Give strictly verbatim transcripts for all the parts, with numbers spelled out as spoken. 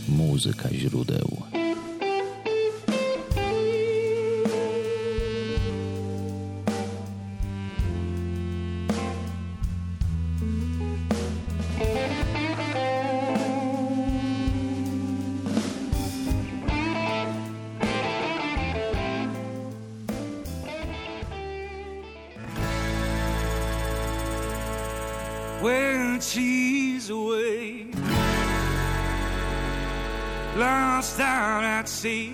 Muzyka źródeł. When she's away, lost out at sea,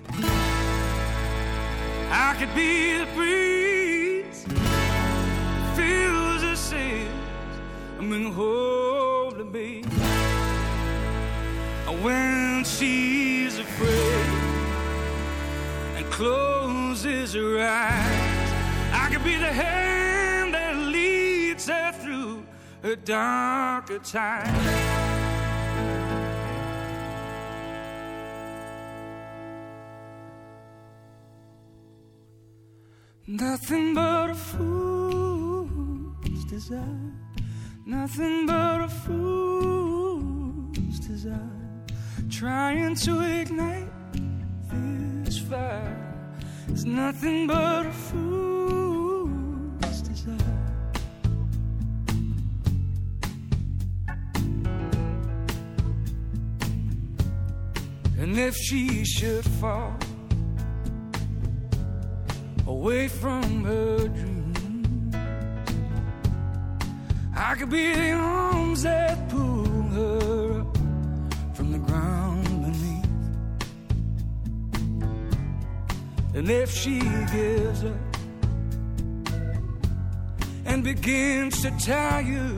I could be the breeze, fills the sails, and bring home to me. When she's afraid and closes her eyes, I could be the hand that leads her through her darker time. Nothing but a fool's desire, nothing but a fool's desire, trying to ignite this fire. It's nothing but a fool's desire. And if she should fall away from her dreams, I could be the arms that pull her up from the ground beneath. And if she gives up and begins to tire,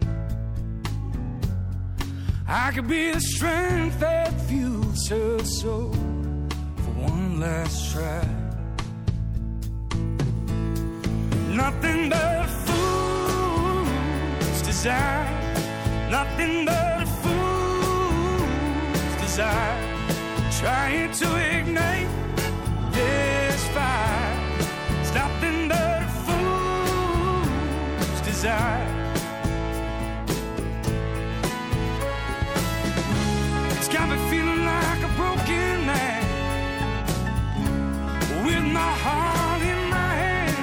I could be the strength that fuels her soul for one last try. Nothing but a fool's desire, nothing but a fool's desire, trying to ignite this fire. It's nothing but a fool's desire. It's got me feeling like a broken man with my heart in my hand.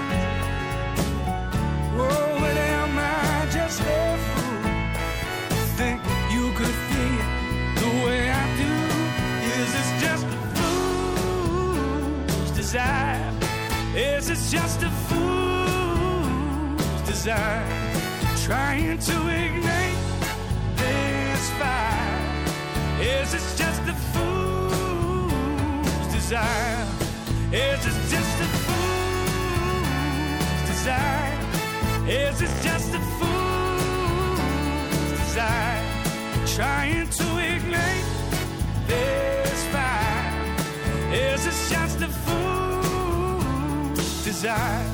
Oh, but am I just a fool to think you could feel the way I do? Is this just a fool's desire? Is this just a fool's desire, trying to ignite this fire? Is this just a fool's desire? Is this just a fool's desire? Is this just a fool's desire, trying to ignite this fire? Is this just a fool's desire?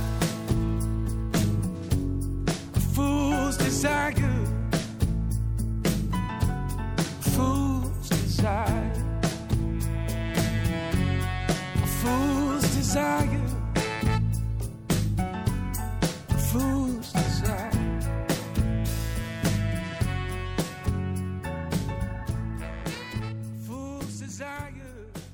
A fool's desire, a fool's desire, a fool's desire, a fool's desire. Fool's desire.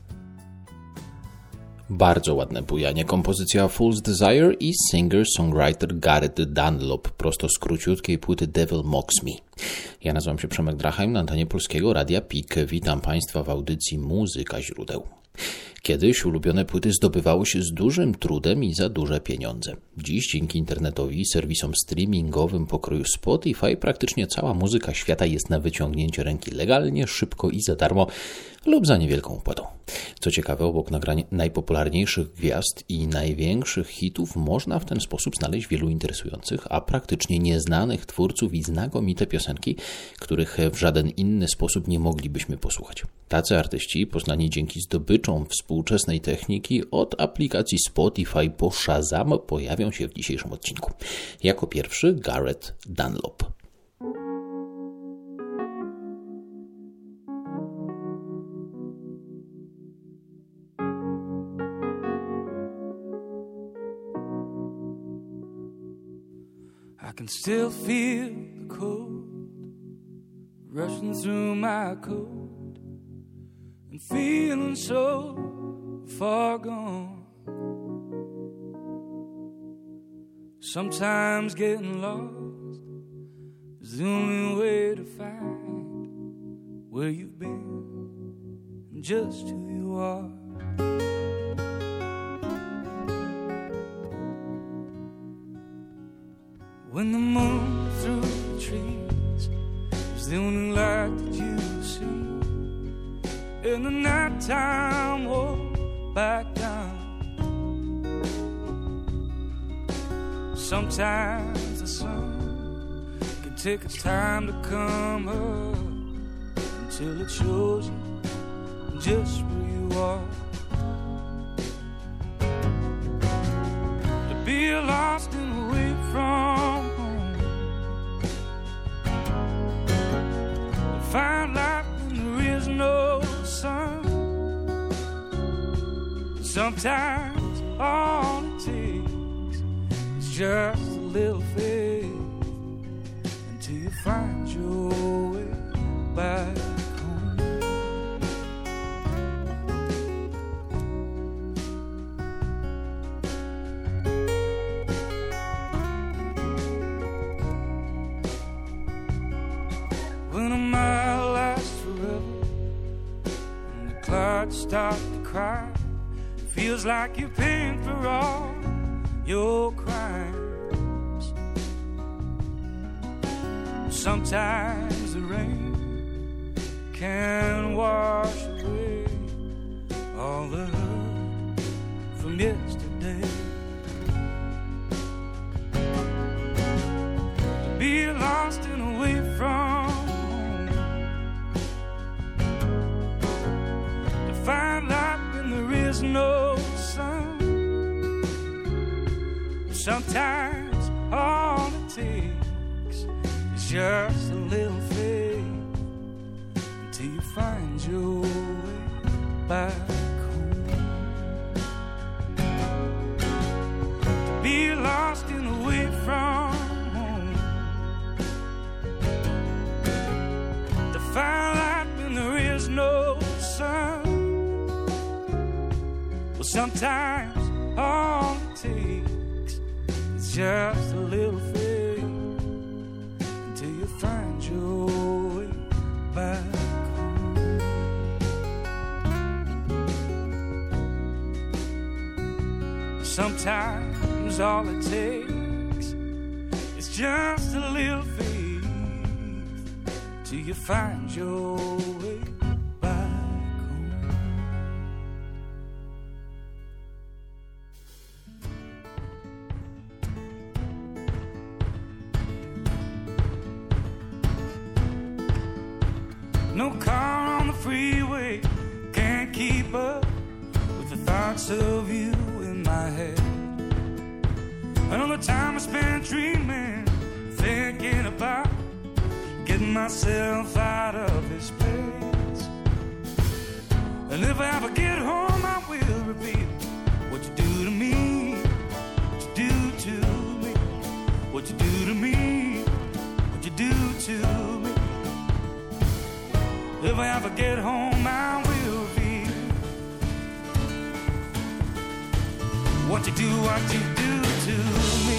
Bardzo ładne bujanie, kompozycja Fool's Desire i singer-songwriter Garrett Dunlop, prosto z króciutkiej płyty Devil Mocks Me. Ja nazywam się Przemek Drachheim, na antenie Polskiego Radia P I K. Witam Państwa w audycji Muzyka źródeł. Kiedyś ulubione płyty zdobywały się z dużym trudem i za duże pieniądze. Dziś dzięki internetowi i serwisom streamingowym pokroju Spotify praktycznie cała muzyka świata jest na wyciągnięcie ręki legalnie, szybko i za darmo lub za niewielką opłatą. Co ciekawe, obok nagrań najpopularniejszych gwiazd i największych hitów można w ten sposób znaleźć wielu interesujących, a praktycznie nieznanych twórców i znakomite piosenki, których w żaden inny sposób nie moglibyśmy posłuchać. Tacy artyści, poznani dzięki zdobyczom współczesnej techniki od aplikacji Spotify po Shazam, pojawią się w dzisiejszym odcinku. Jako pierwszy Garrett Dunlop. I can still feel the cold rushing through my coat and feeling so far gone. Sometimes getting lost is the only way to find where you've been and just who you are. When the moon through the trees is the only light that you see, and the nighttime won't back down. Sometimes the sun can take its time to come up until it shows you just where you are. To be lost and away from home, to find life when there is no sun. Sometimes all it takes is just a little faith until you find your way back home. When a mile lasts forever and the clouds start to cry, it feels like you're paying for all your crimes. Sometimes the rain can wash away all the hurt from yesterday. To be lost and away from home, to find life when there is no sun. Sometimes all it takes is just a little faith until you find your way back home. To be lost and away from home, to find light when there is no sun. Well, sometimes all it takes is just a little faith until you find your way back home. Sometimes all it takes is just a little faith till you find your way back home. No car on the freeway can't keep up with the thoughts of you in my head. And all the time I spent dreaming, thinking about getting myself out of this place. And if I ever get home, I will reveal what you do to me, what you do to me, what you do to me, what you do to me. If I ever get home, I will be what you do, what you do to me.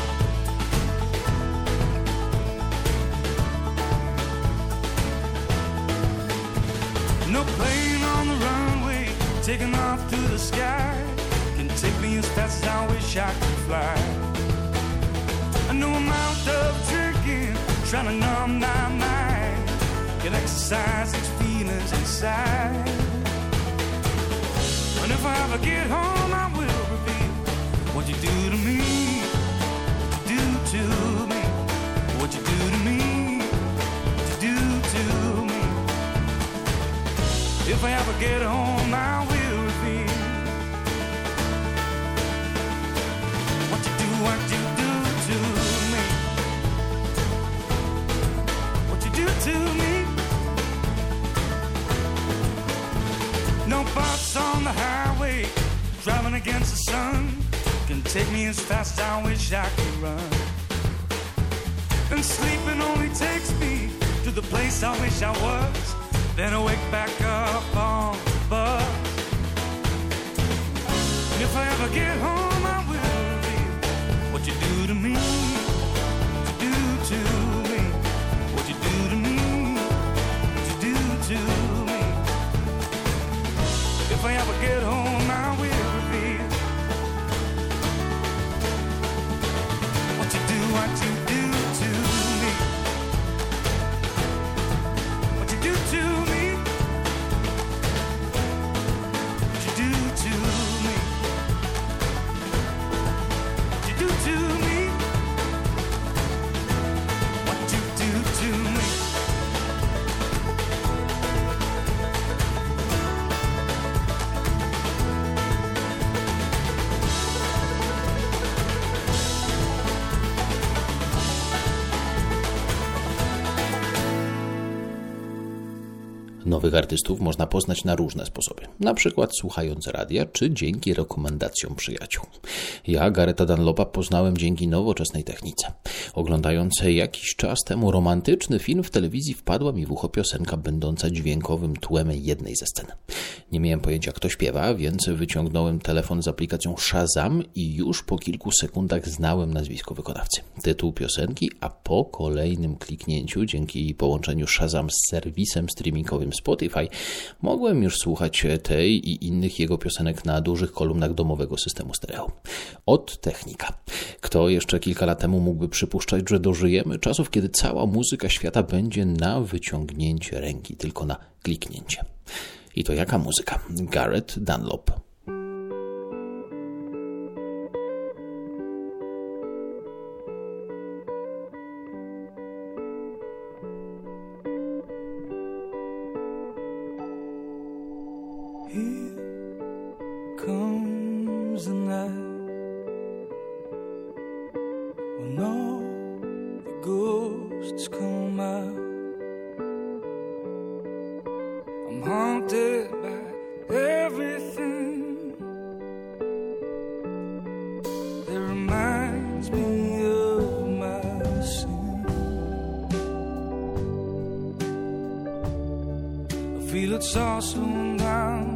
No plane on the runway, taking off through the sky, can take me as fast as I wish I could fly. No amount of drinking, trying to numb my mind, can exercise these feelings inside. And if I ever get home, I will reveal what you do to me, what you do to me, what you do to me, what you do to me. If I ever get home, I will reveal what you do, what you do to me, what you do to me. No bus on the highway, driving against the sun, can take me as fast as I wish I could run. And sleeping only takes me to the place I wish I was. then I wake back up on the bus. And if I ever get home, I will reveal what you do to me, what you do to me, what you do to me, what you do to me. If I ever get home, I will reveal what you do, what you do to me, what you do to me, what you do to me, what you do to me, what you do to me. Nowych artystów można poznać na różne sposoby, na przykład słuchając radia, czy dzięki rekomendacjom przyjaciół. Ja Garetha Dunlopa poznałem dzięki nowoczesnej technice. Oglądając jakiś czas temu romantyczny film w telewizji, wpadła mi w ucho piosenka będąca dźwiękowym tłem jednej ze scen. Nie miałem pojęcia, kto śpiewa, więc wyciągnąłem telefon z aplikacją Shazam i już po kilku sekundach znałem nazwisko wykonawcy, tytuł piosenki, a po kolejnym kliknięciu, dzięki połączeniu Shazam z serwisem streamingowym Spotify, mogłem już słuchać tej i innych jego piosenek na dużych kolumnach domowego systemu stereo. Od technika. Kto jeszcze kilka lat temu mógłby przypuszczać, że dożyjemy czasów, kiedy cała muzyka świata będzie na wyciągnięcie ręki, tylko na kliknięcie. I to jaka muzyka? Gareth Dunlop. Here comes the night when all the ghosts come out. I'm haunted by everything that reminds me of my sin. I feel it's all slowing down.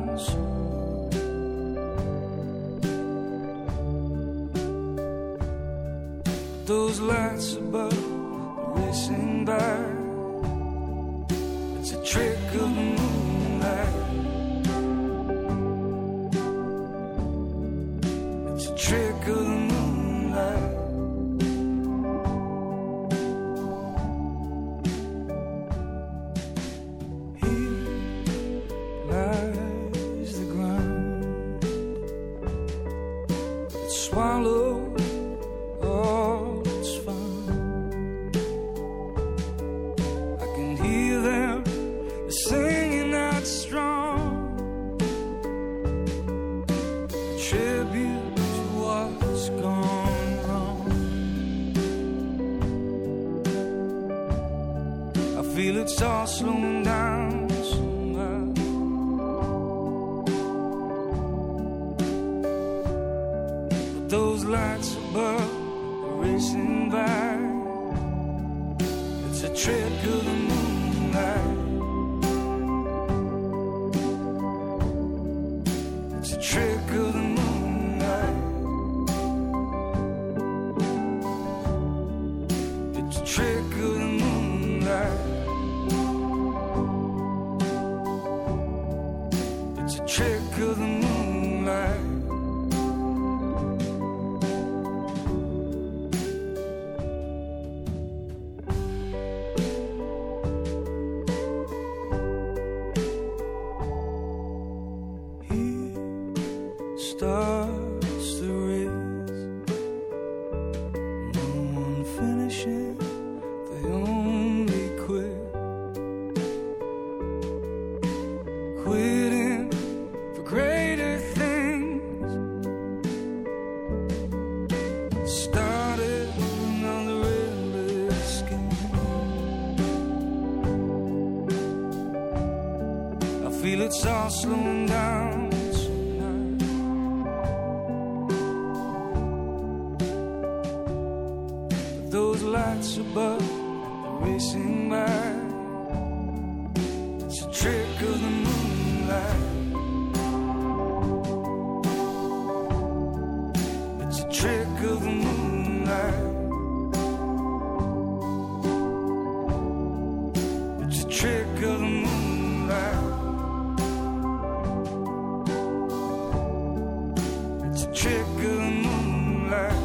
Those lights above racing by, it's a trick of the moonlight. It's a trick of the moonlight. Here lies the ground that swallowed singing out strong, a tribute to what's gone wrong. I feel it's all slowing down somehow. But those lights above are racing by, it's a trick of the moonlight. Trick of the moonlight. It's a trick of the moonlight. It's a trick of the moonlight. Starts the race, no one finishing, they only quit. Quitting for greater things. Started another endless game. I feel it's all slowing down. Those lights above are racing by. It's a trick of the moonlight. It's a trick of the moonlight. It's a trick of the moonlight. It's a trick of the moonlight.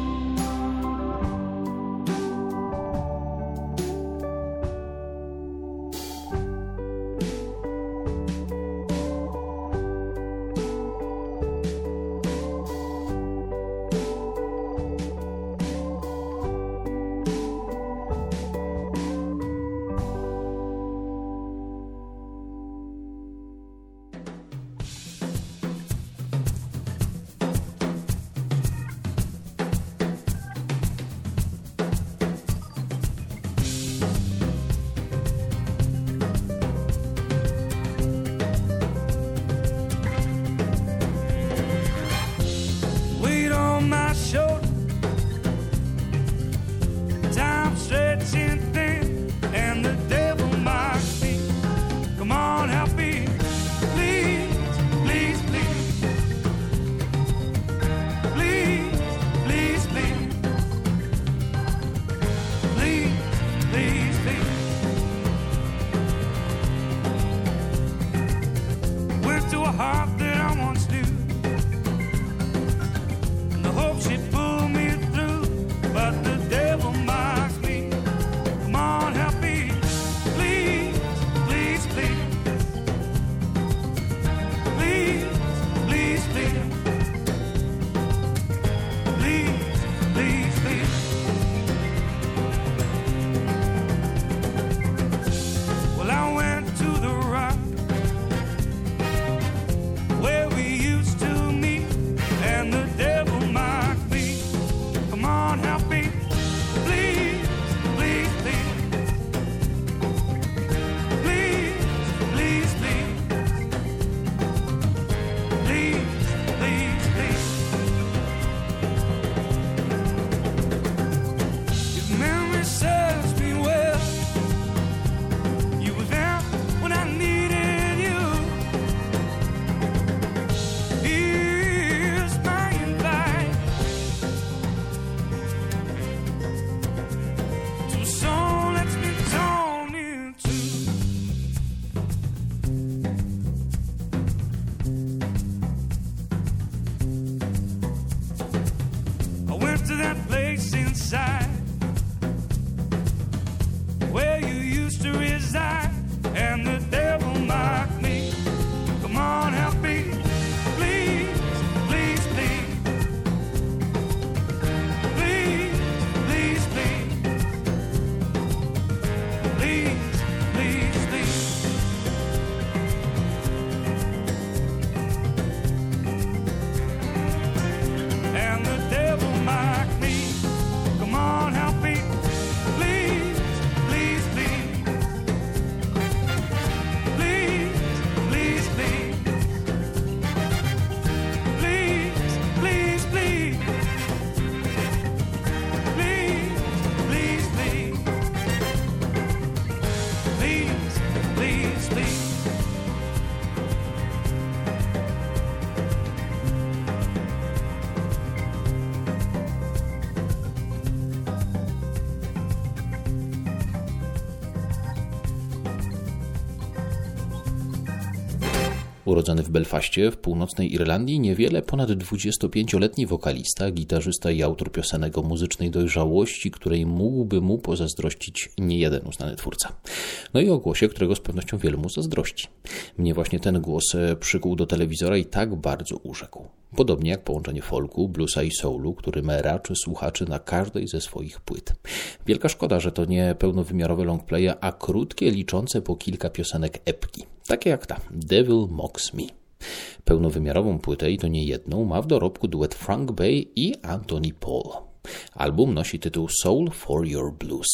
Urodzony w Belfaście w północnej Irlandii, niewiele ponad dwudziestopięcioletni wokalista, gitarzysta i autor piosenek o muzycznej dojrzałości, której mógłby mu pozazdrościć niejeden uznany twórca. No i o głosie, którego z pewnością wielu mu zazdrości. Mnie właśnie ten głos przykuł do telewizora i tak bardzo urzekł. Podobnie jak połączenie folku, bluesa i soulu, którym raczy słuchaczy na każdej ze swoich płyt. Wielka szkoda, że to nie pełnowymiarowe longplaye, a krótkie, liczące po kilka piosenek epki. Takie jak ta, Devil Mocks Me. Pełnowymiarową płytę, i to nie jedną, ma w dorobku duet Frank Bay i Anthony Paul. Album nosi tytuł Soul for Your Blues.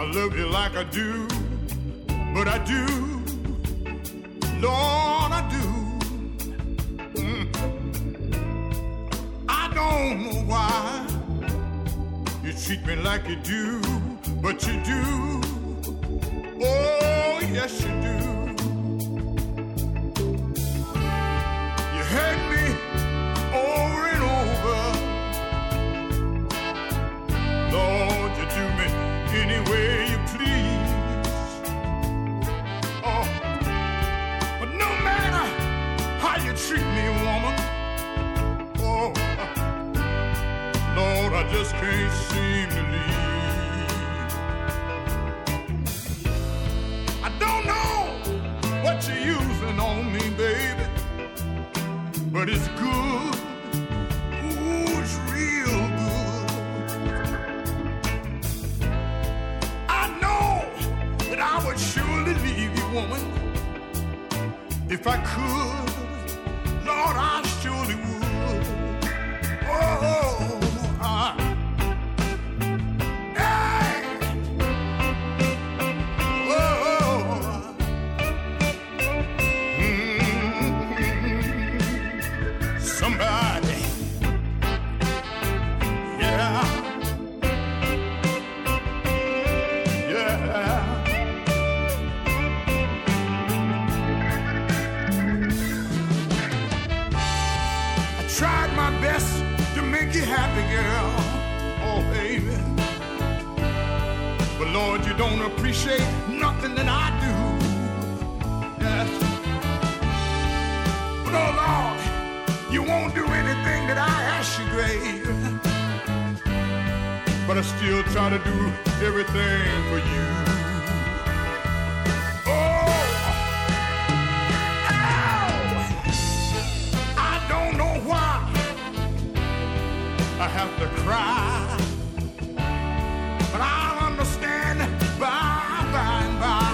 I love you like I do, but I do, Lord, I do. Mm. I don't know why you treat me like you do, but you do. Oh, yes, you do. You hurt me over and over. Lord, you do me any way you please. Oh, but no matter how you treat me, woman, oh, Lord, I just can't seem to leave. I don't know what you're using on me, baby, but it's good. Ooh, it's real good. I know that I would surely leave you, woman, if I could. Lord, I surely would. Oh, I, hey, oh, mm, somebody, yeah, yeah. Tried my best to make you happy, girl. Oh, baby. But Lord, you don't appreciate nothing that I do. Yes. But oh, Lord, you won't do anything that I ask you, baby. But I still try to do everything for you. I have to cry, but I'll understand by, by and by.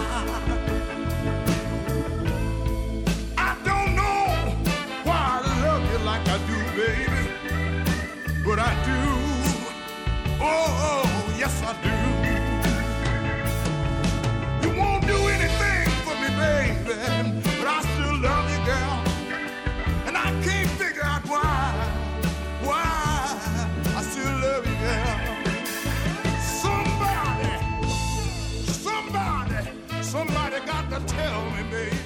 I don't know why I love you like I do, baby, but I do. Oh, oh, yes I do. You won't do anything for me, baby, but I still love you, girl, and I can't figure out why. Why? I still love you, girl. Somebody, somebody, somebody got to tell me, baby.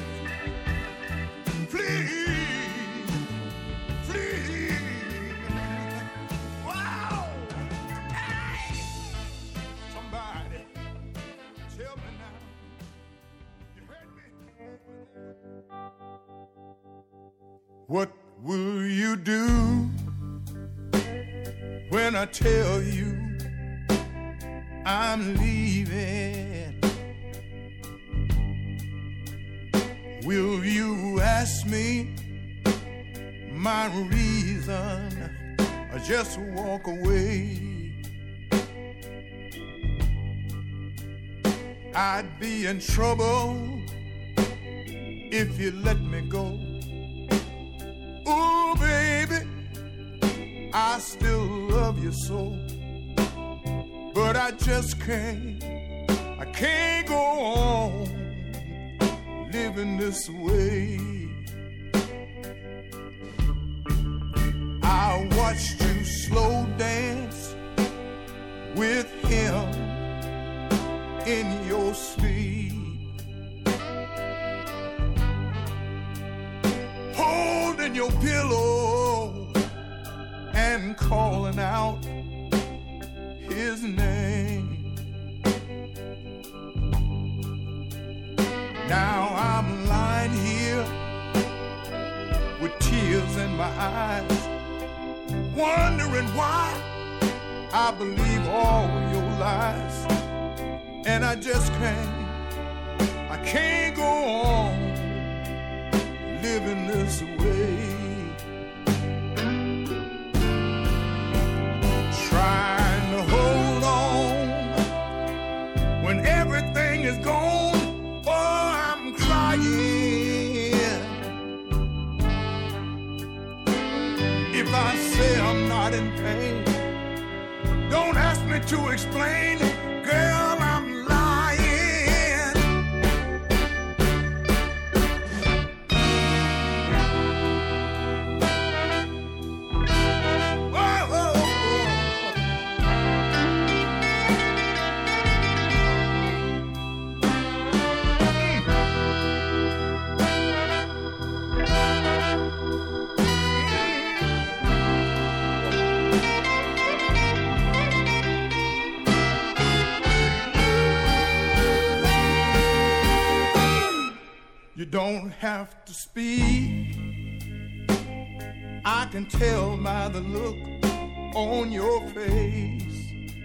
Please, please. Wow. Hey. Somebody, tell me now. You heard me? What will you do when I tell you I'm leaving? Will you ask me my reason or just walk away? I'd be in trouble if you let me go. Ooh, baby, I still love you so, but I just can't, I can't go on living this way. I watched you slow dance with him in your sleep, holding your pillow and calling out his name. Now I'm lying here with tears in my eyes, wondering why I believe all your lies, and I just can't, I can't go on living this way. Trying to hold on when everything is gone. Oh, I'm crying if I say I'm not in pain. Don't ask me to explain, girl, I'm lying. don't have to speak. I can tell by the look on your face.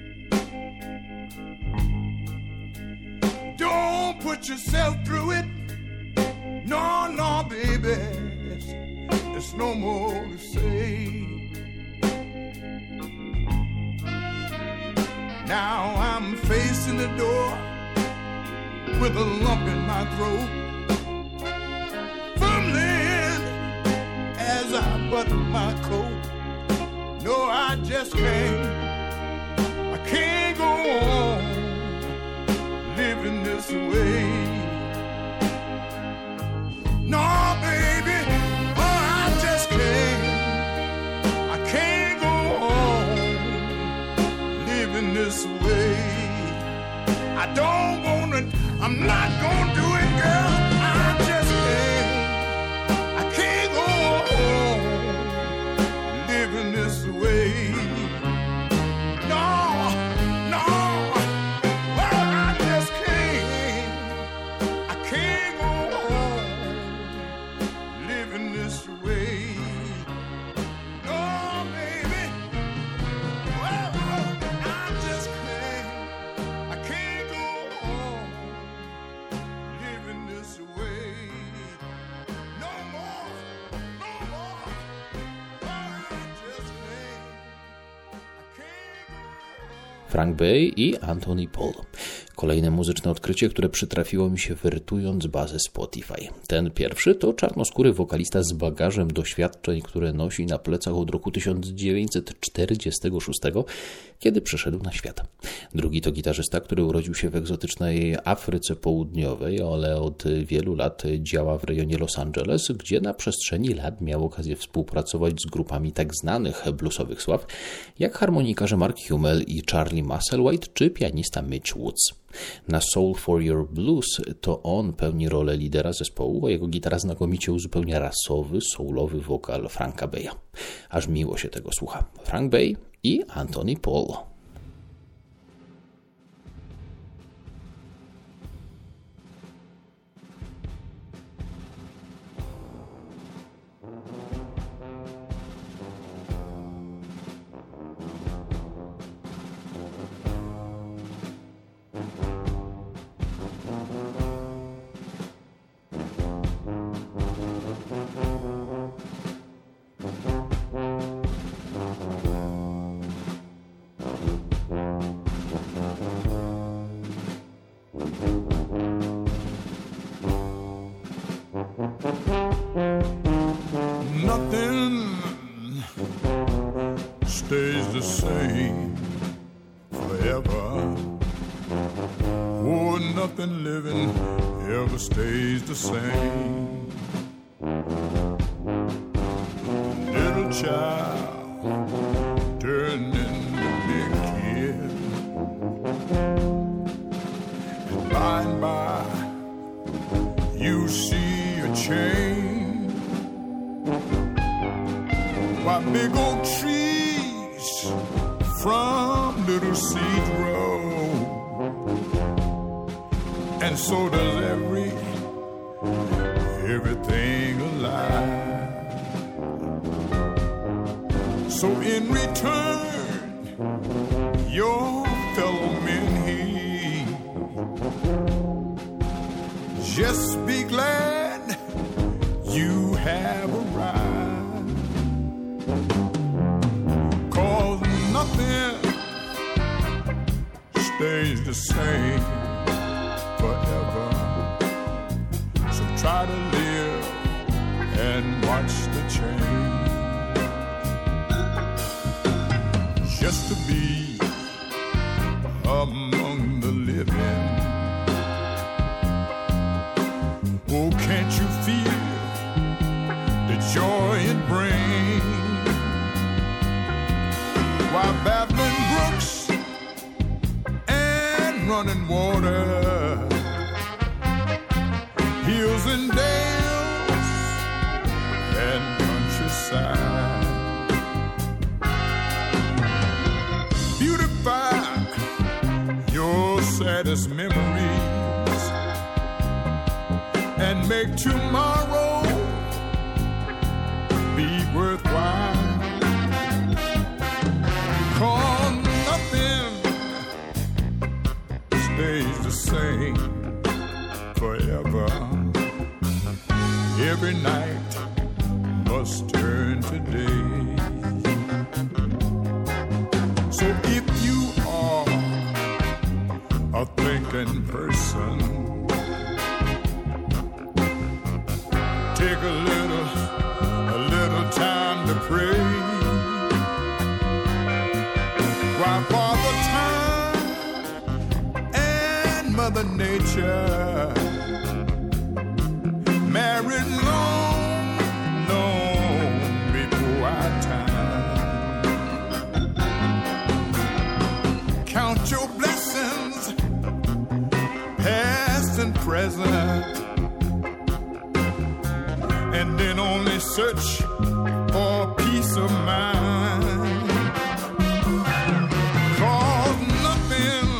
Don't put yourself through it. No, no, baby. There's, there's no more to say. Now I'm facing the door with a lump in my throat, fumbling as I button my coat. No, I just can't, I can't go on living this way. No, baby, oh, I just can't, I can't go on living this way. I don't wanna, I'm not gonna do it, girl. I just can't, I can't go on living this way. No, no, well, I just can't, I can't go on living this way. No, baby, well, I just can't, I can't go on living this way. No more, no more, well, I just can't, I can't go on. Frank Bay i Anthony Paul. Kolejne muzyczne odkrycie, które przytrafiło mi się wertując bazę Spotify. Ten pierwszy to czarnoskóry wokalista z bagażem doświadczeń, które nosi na plecach od roku tysiąc dziewięćset czterdziestego szóstego, kiedy przyszedł na świat. Drugi to gitarzysta, który urodził się w egzotycznej Afryce Południowej, ale od wielu lat działa w rejonie Los Angeles, gdzie na przestrzeni lat miał okazję współpracować z grupami tak znanych bluesowych sław, jak harmonikarze Mark Hummel i Charlie Musselwhite, czy pianista Mitch Woods. Na Soul for Your Blues to on pełni rolę lidera zespołu, a jego gitara znakomicie uzupełnia rasowy, soulowy wokal Franka Baya. Aż miło się tego słucha. Frank Bay i Anthony Paul. Nothing stays the same forever. Oh, nothing living ever stays the same. Little child turning to big kid, and by and by you see a change. Why big oak trees from little seeds grow, and so does every everything alive. So in return, your fellow men here, just be glad you have arrived. Cause nothing stays the same forever. So try to live and watch the change. Just to be among the living. Oh, can't you feel the joy it brings? Why babbling brooks and running water, hills and dales and countryside, beautify your saddest memories and make tomorrow be worthwhile. 'Cause nothing stays the same forever. Every night must turn to day. So if you are a thinking person, take a little, a little time to pray. Why, Father Time and Mother Nature married long, long before our time. Count your blessings, past and present, and then only search for peace of mind. 'Cause nothing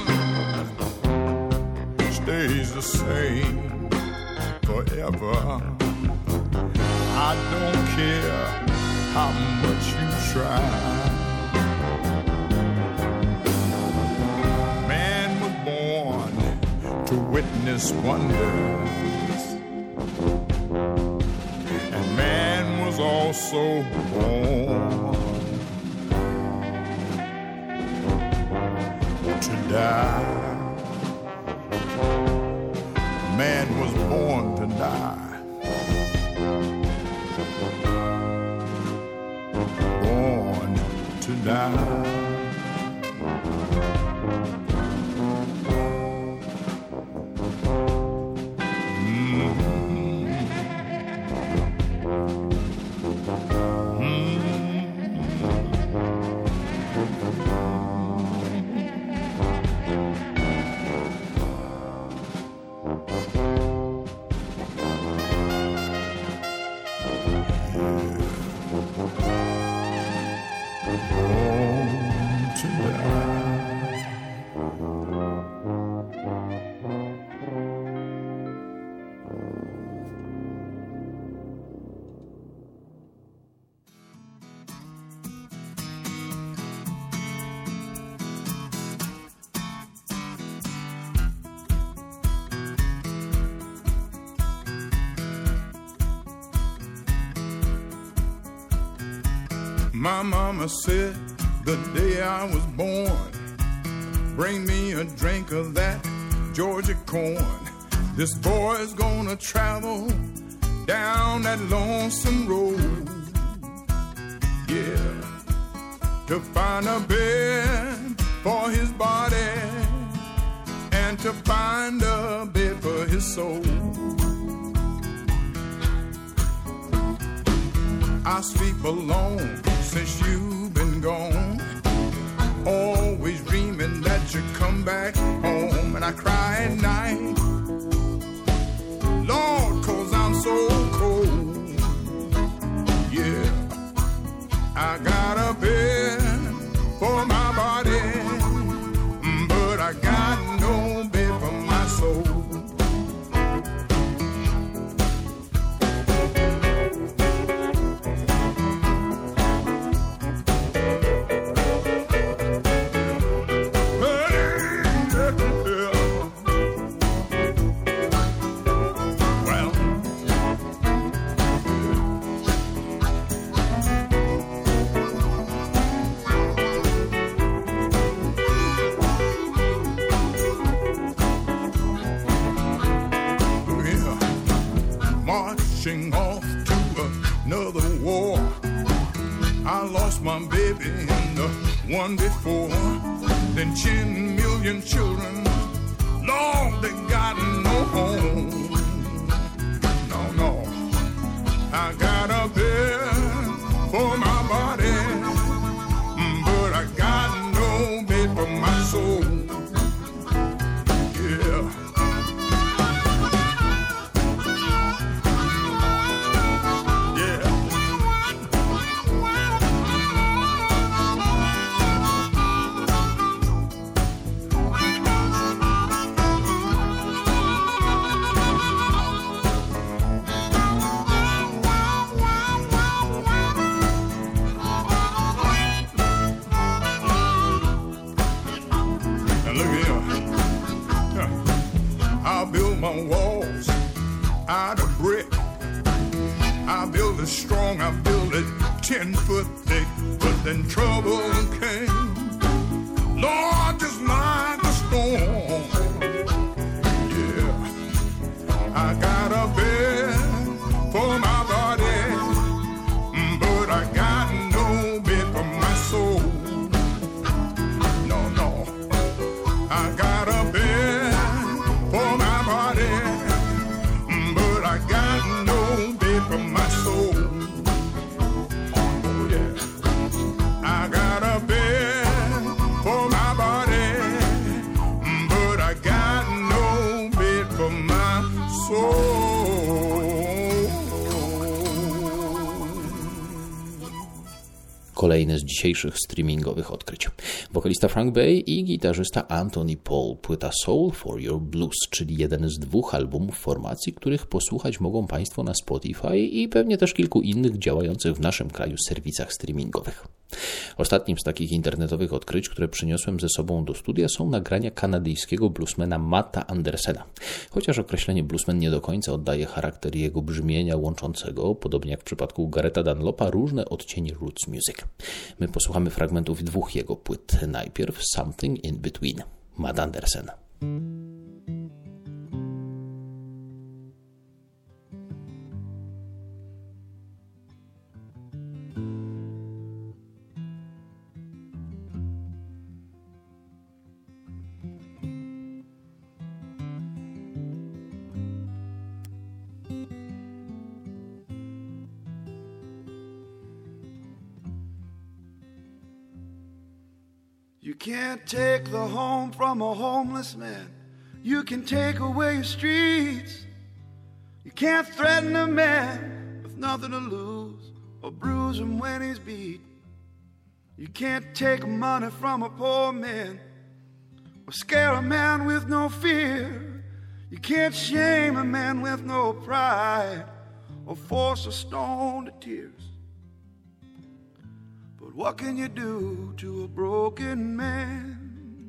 stays the same forever. I don't care how much you try. Man was born to witness wonders, and man was also born to die. Man was born to die, born to die. My mama said the day I was born, bring me a drink of that Georgia corn. This boy's gonna travel down that lonesome road, yeah, to find a bed for his body and to find a bed for his soul. I sleep alone since you've been gone, always dreaming that you come back home, and I cry at night, Lord, 'cause I'm so cold. Yeah, I got a bed for my body, but I got no bed for my soul. Off to another war. I lost my baby and the one before. Then ten million children, Lord, they got no home. No, no, I got a bed for my body, but I got no bed for my soul. Yeah. I build my walls out of brick. I build it strong, I build it ten foot thick. But then trouble came, Lord, just like a storm. Yeah, I got a bed for my body, but I got no bed for my soul. No, no, I got a bed for my body, but I got no bed for my soul. Oh yeah, I got a bed for my body, but I got no bed for my soul. Kolejne z dzisiejszych streamingowych odkryć. Wokalista Frank Bay i gitarzysta Anthony Paul. Płyta Soul for Your Blues, czyli jeden z dwóch albumów formacji, których posłuchać mogą Państwo na Spotify i pewnie też kilku innych działających w naszym kraju serwisach streamingowych. Ostatnim z takich internetowych odkryć, które przyniosłem ze sobą do studia, są nagrania kanadyjskiego bluesmana Matta Andersena. Chociaż określenie bluesman nie do końca oddaje charakter jego brzmienia łączącego, podobnie jak w przypadku Garretta Dunlopa, różne odcienie roots music. My posłuchamy fragmentów dwóch jego płyt. Najpierw Something in Between, Matt Andersen. You can't take the home from a homeless man. You can take away your streets. You can't threaten a man with nothing to lose or bruise him when he's beat. You can't take money from a poor man or scare a man with no fear. You can't shame a man with no pride or force a stone to tears. But what can you do to a broken man?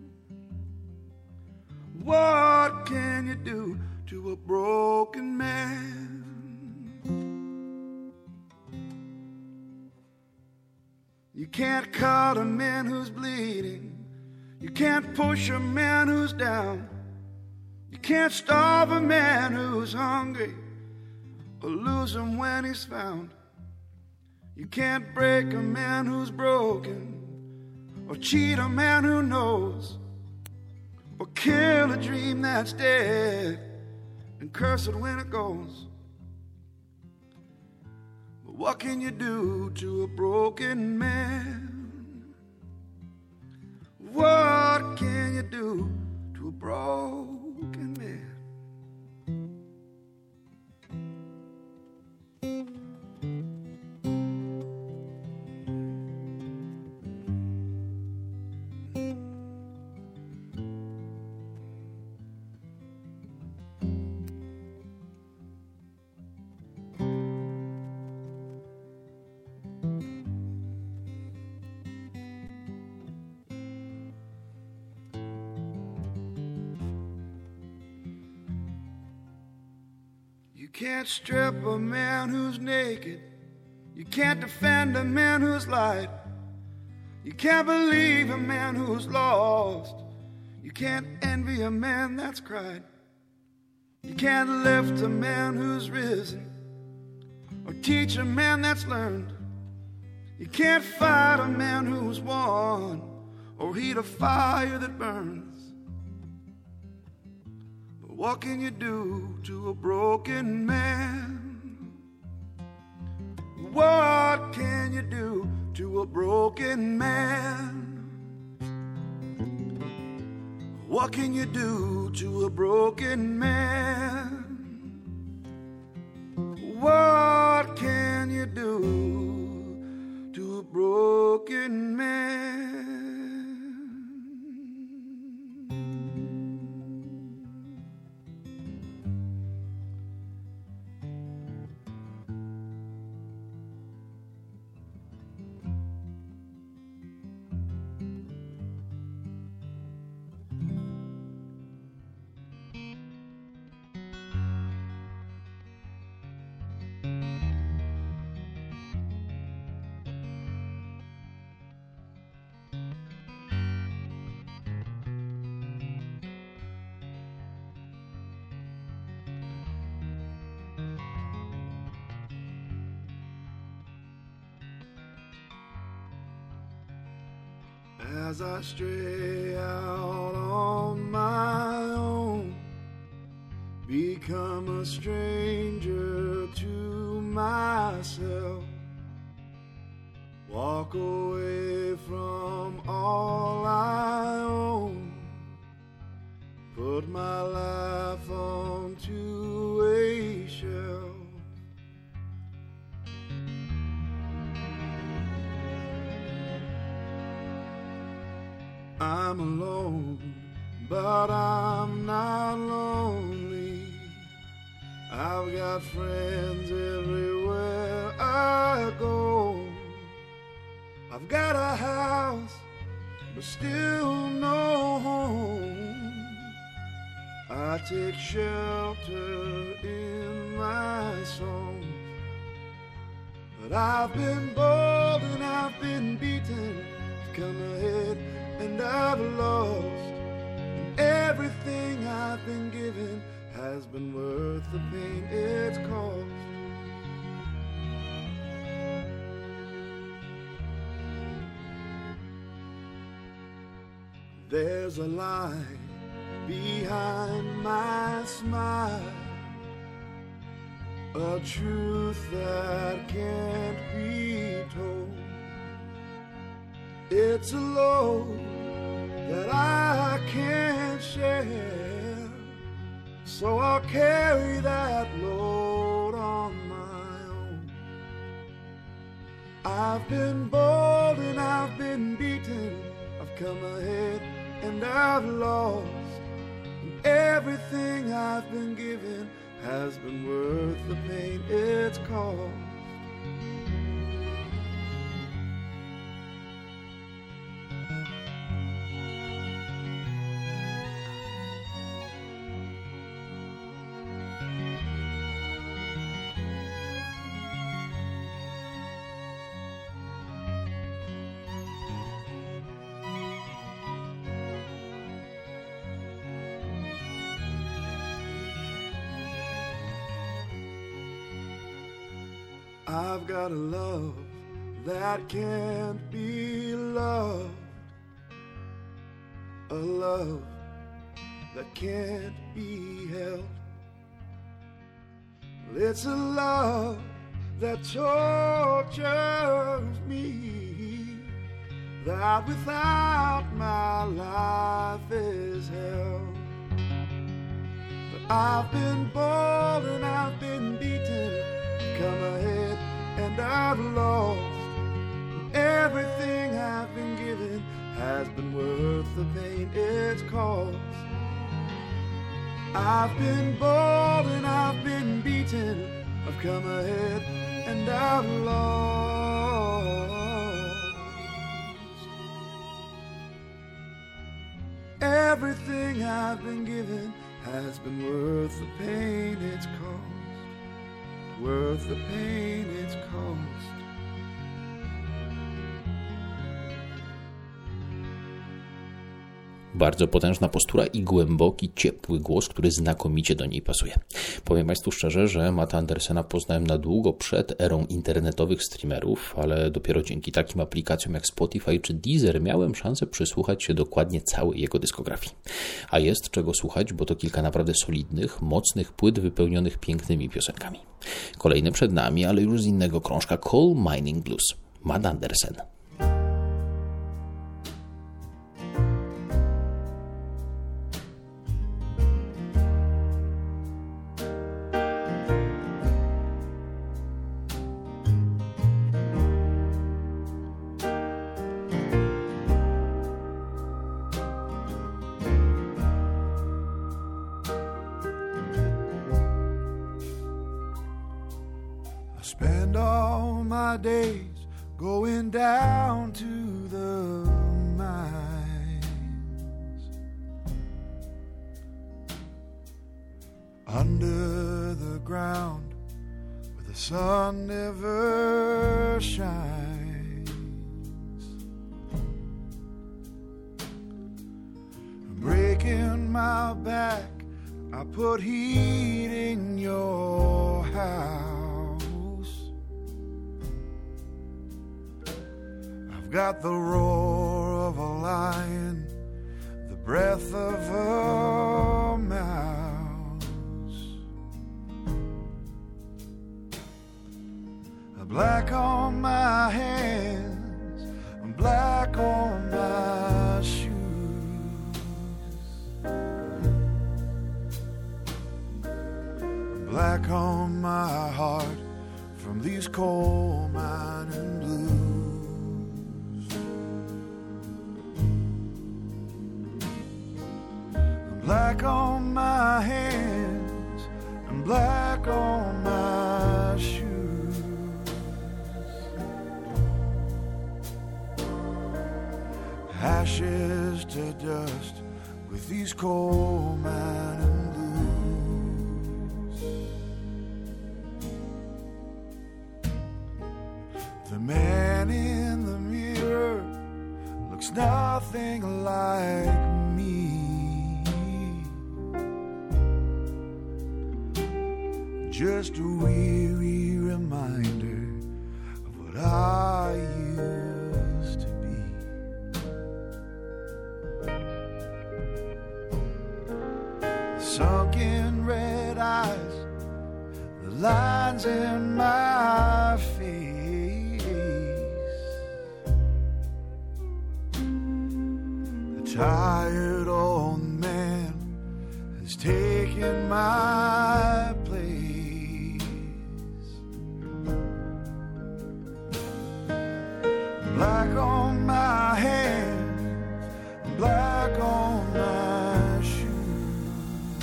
What can you do to a broken man? You can't cut a man who's bleeding. You can't push a man who's down. You can't starve a man who's hungry or lose him when he's found. You can't break a man who's broken or cheat a man who knows or kill a dream that's dead and curse it when it goes. But what can you do to a broken man? What can you do to a broken man? You can't strip a man who's naked. You can't defend a man who's lied. You can't believe a man who's lost. You can't envy a man that's cried. You can't lift a man who's risen or teach a man that's learned. You can't fight a man who's won or heat a fire that burns. What can you do to a broken man? What can you do to a broken man? What can you do to a broken man? What can you do to a broken man? as I stray out on my own, become a stranger to myself, walk away from all I own, put my life onto a shelf. I'm alone, but I'm not lonely. I've got friends everywhere I go. I've got a house, but still no home. I take shelter in my songs, but I've been bold and I've been beaten. Come ahead and I've lost, and everything I've been given has been worth the pain it's caused. There's a lie behind my smile, a truth that can't be told. It's a load that I can't share, so I'll carry that load on my own. I've been bold and I've been beaten. I've come ahead and I've lost, and everything I've been given has been worth the pain it's caused. I've got a love that can't be loved, a love that can't be held. It's a love that tortures me, that without my life is hell. But I've been bold and I've been beaten. Come ahead and I've lost, and everything I've been given has been worth the pain it's caused. I've been bold and I've been beaten. I've come ahead and I've lost. Everything I've been given has been worth the pain it's caused. Worth the pain it's caused. Bardzo potężna postura i głęboki, ciepły głos, który znakomicie do niej pasuje. Powiem Państwu szczerze, że Matta Andersena poznałem na długo przed erą internetowych streamerów, ale dopiero dzięki takim aplikacjom jak Spotify czy Deezer miałem szansę przysłuchać się dokładnie całej jego dyskografii. A jest czego słuchać, bo to kilka naprawdę solidnych, mocnych płyt wypełnionych pięknymi piosenkami. Kolejny przed nami, ale już z innego krążka, Coal Mining Blues, Matt Andersen. Spend all my days going down to the mines, under the ground where the sun never shines. Breaking my back, I put heat in your house. Got the roar of a lion, the breath of a mouse, black on my hands, black on my shoes, black on my heart from these coal mining blues. Black on my hands and black on my shoes. Ashes to dust with these coal mining blues. The man in the mirror looks nothing like me. Just a weary reminder of what I used to be. Sunken red eyes, the lines in my face, the tired old man has taken my place. Black on my hands, black on my shoes,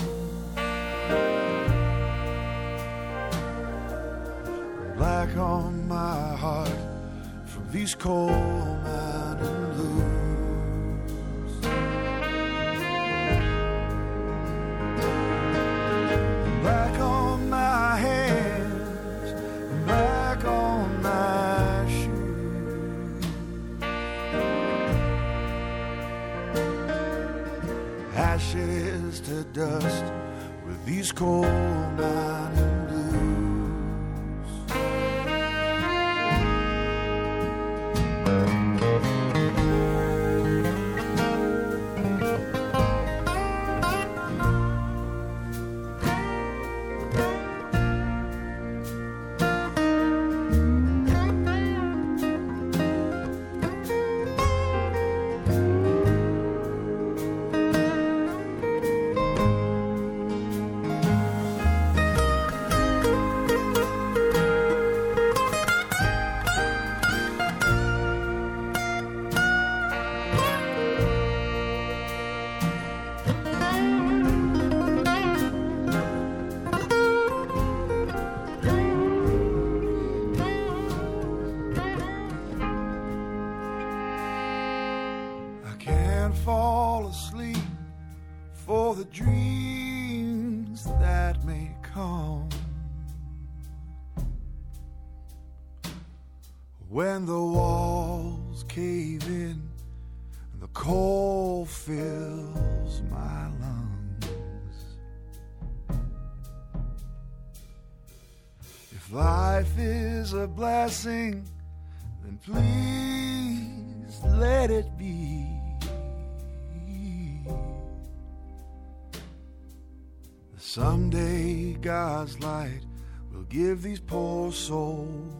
black on my heart from these coal mining blues. Black on my hands, black on my shoes. Ashes to dust with these coal mining blues. Fall asleep for the dreams that may come. When the walls cave in and the cold fills my lungs. If life is a blessing, then please let it be. Someday God's light will give these poor souls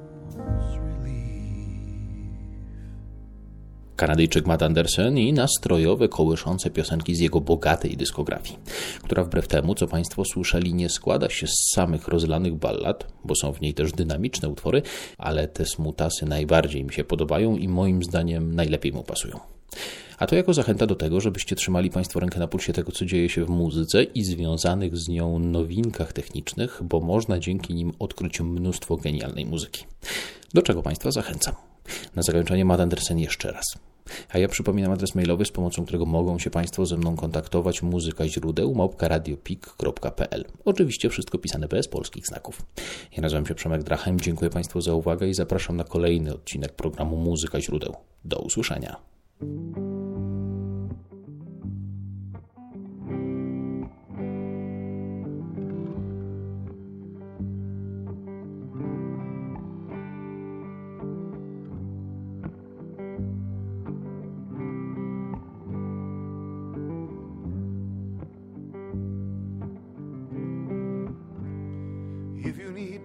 relief. Kanadyjczyk Matt Anderson i nastrojowe, kołyszące piosenki z jego bogatej dyskografii, która wbrew temu, co Państwo słyszeli, nie składa się z samych rozlanych ballad, bo są w niej też dynamiczne utwory, ale te smutasy najbardziej mi się podobają i moim zdaniem najlepiej mu pasują. A to jako zachęta do tego, żebyście trzymali Państwo rękę na pulsie tego, co dzieje się w muzyce i związanych z nią nowinkach technicznych, bo można dzięki nim odkryć mnóstwo genialnej muzyki. Do czego Państwa zachęcam. Na zakończenie Matt Anderson jeszcze raz. A ja przypominam adres mailowy, z pomocą którego mogą się Państwo ze mną kontaktować: muzyka źródeł małpka radiopik kropka p l. Oczywiście wszystko pisane bez polskich znaków. Ja nazywam się Przemek Drachem, dziękuję Państwu za uwagę i zapraszam na kolejny odcinek programu Muzyka źródeł. Do usłyszenia.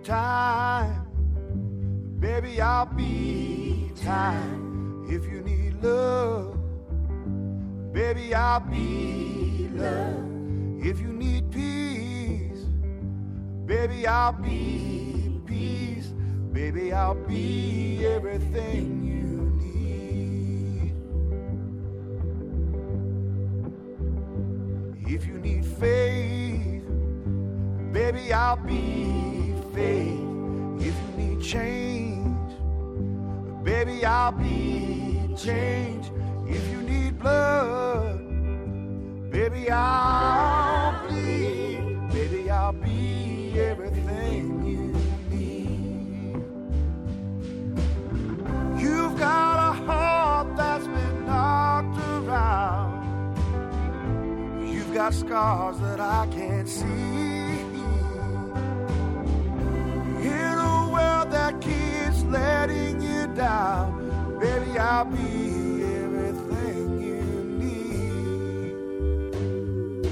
time, baby, I'll be time. If you need love, baby, I'll be love. If you need peace, baby, I'll be peace. Baby, I'll be everything you need. If you need faith, baby, I'll be faith. If you need change, baby, I'll be change. If you need blood, baby, I'll bleed. Baby, I'll be everything you need. You've got a heart that's been knocked around. You've got scars that I can't see. In a world that keeps letting you down, baby, I'll be everything you need.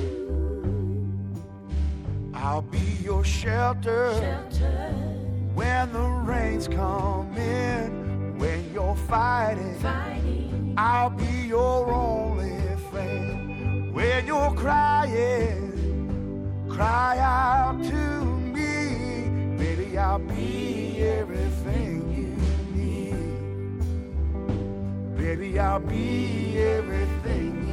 I'll be your shelter, shelter when the rains come in, when you're fighting, fighting. I'll be your only friend. When you're crying, cry out to me, baby, I'll be everything you need. Baby, I'll be everything you need.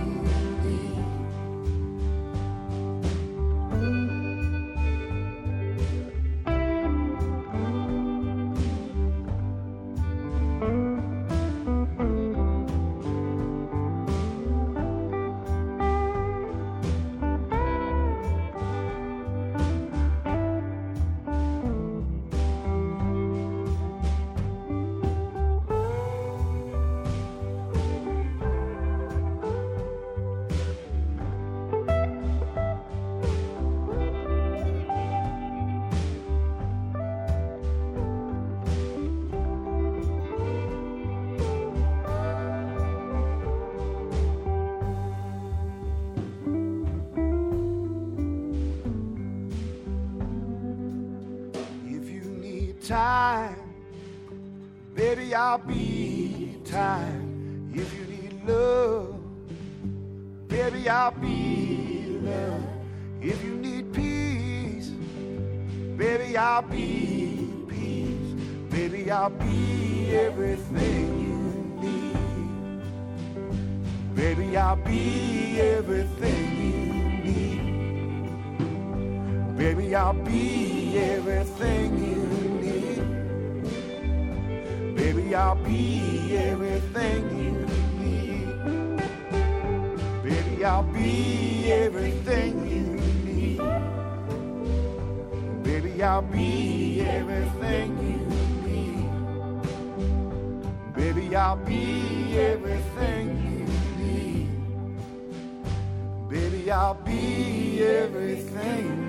Time, baby, I'll be time. If you need love, baby, I'll be love. If you need peace, baby, I'll be peace. Baby, I'll be everything you need. Baby, I'll be everything you need. Baby, I'll be everything you need. Baby, I'll be everything you need. Baby, I'll be everything you need. Baby, I'll be everything you need. Baby, I'll be everything you need. Baby, I'll be everything.